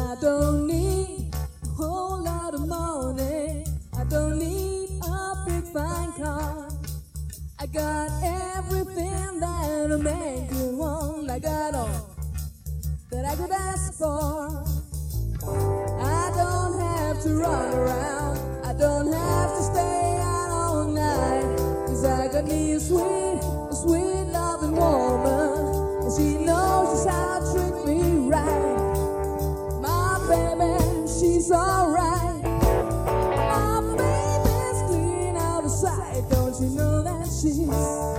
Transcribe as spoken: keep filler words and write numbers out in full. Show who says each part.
Speaker 1: I don't need a whole lot of money. I don't need a big fine car. I got everything that a man could want. I got all that I could ask for. I don't have to run around. I don't have to stay out all night. 'Cause I got me a sweet, a sweet loving woman, and she knows just how to treat me right. My baby, she's alright. My baby's clean out of sight. Don't you know that she's